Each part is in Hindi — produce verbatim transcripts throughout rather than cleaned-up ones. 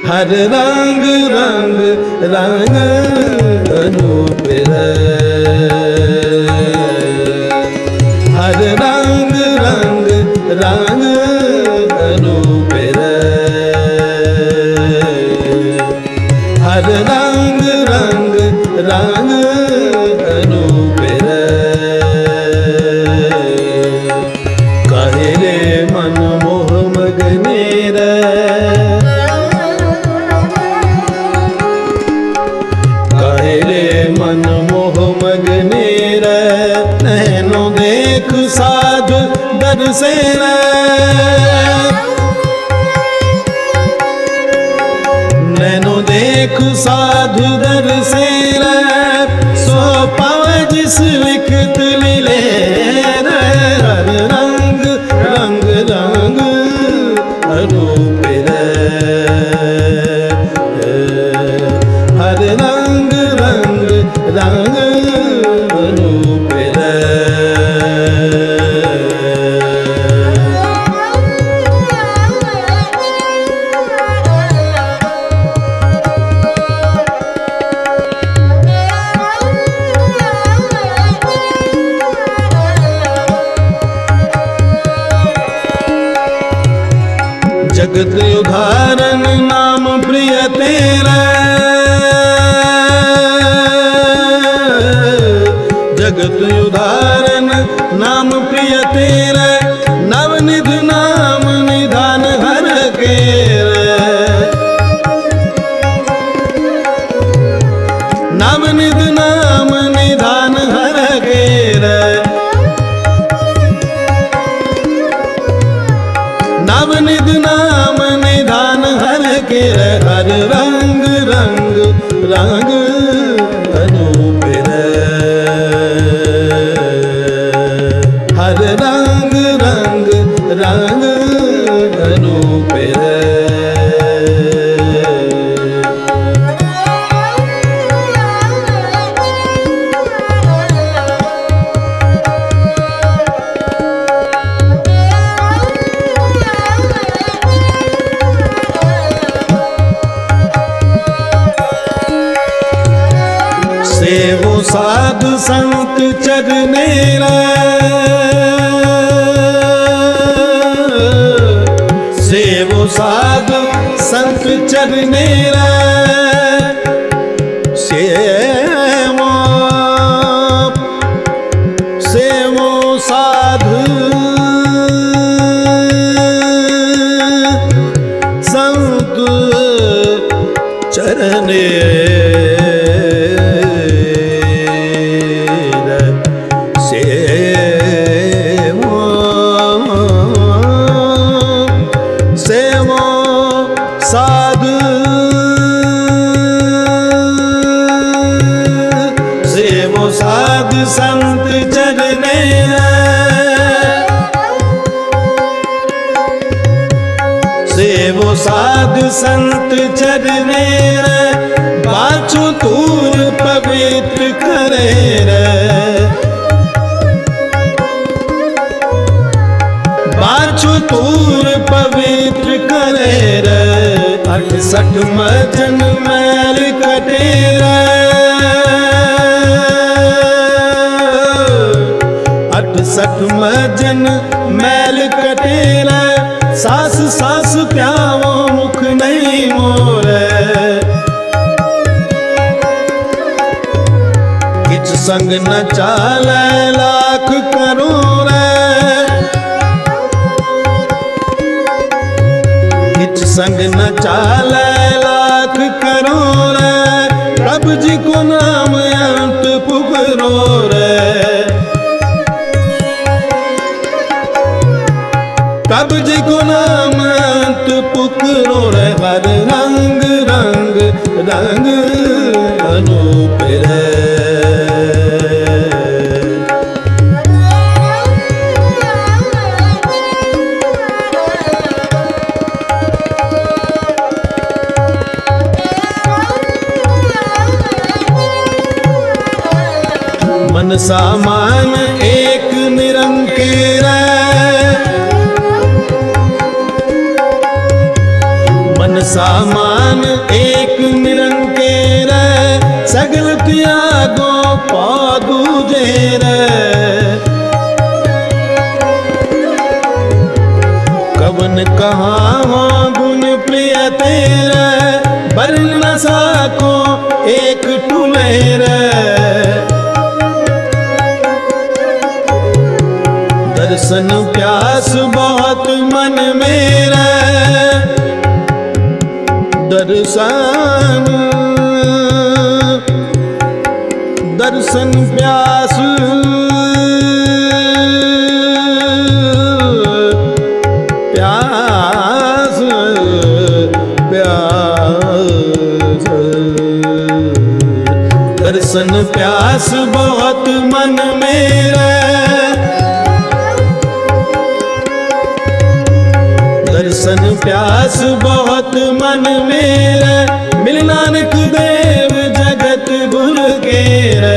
हर रंग रंग रंग अनूप हर रंग रंग रंग अनूप हर रंग रंग रंग अनूप कहे रे मन मोह मगने रे कहे रे मन मोह मगने रे नैनो देख साधु दर्शे रे नैनो देख साधु दर्शे रे सो पाव जिस लिखत लीले रे हर रंग रंग रंग अनूप हर रंग रंग रंग अनूप जगत उदाहरण नाम प्रिय तेरा जगत उदाहरण नाम प्रिय तेरा नवनिध नाम निधान हर के नवनिध नाम निधान हर के नवनिध नाम निधान हर के हर रंग रंग रंग अनूप हर रंग रंग रंग अनूप सेवो साधु संत चरने सेवो साधु संत चरने सेवो सेवो साधु संत चरने साधु सेवो साधु संत चरने सेवो साधु संत चरने बाछो तूर पवित्र करे रे बाछो तूर पवित्र करे रे अठसठ मजन मैल कटे अठसठ मजन मैल कटे सास सास प्यावो मुख नहीं मोरे किच संग न चाले लाख करो रे किच संग न चाले लाख करो रे प्रभु जी को नाम अंत पुकरो रे प्रभु जी को नाम अंत पुकरो रे हर रंग रंग रंग अनूप रे मन सामान एक निरंकीर मन सामान कहाँ हो गुण प्रिय तेरे, वर्ण न साको एक टुलेरे। दर्शन प्यास बहुत मन मेरा, दर्शन दर्शन प्यास प्यास प्यास दर्शन प्यास बहुत मन मेरा। दर्शन प्यास बहुत मन मेरा, मिल नानक देव जगत गुरु केरे।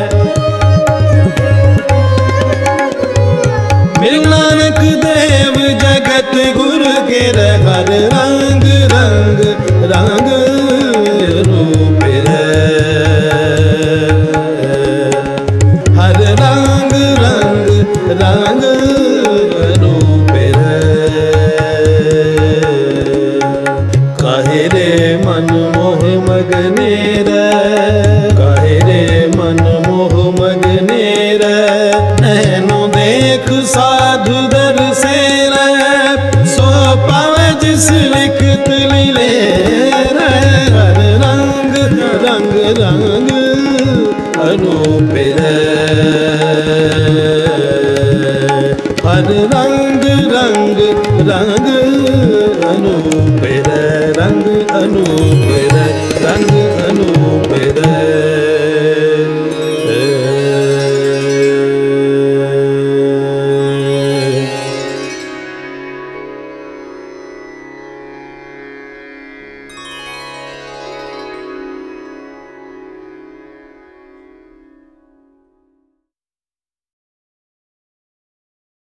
मिल नानक देव जगत गुरु केरे। हर रंग रंग रंग रूप रे, हर रंग रंग रंग रूप रे। काहे रे मन मोह मगने रे, काहे रे मन मोह मगने रे। नैनो देख साधु दर्शे रे, सो पावे जिस लिखत लीले रे। हर रंग रंग रंग रूप रे, हर रंग रंग रंग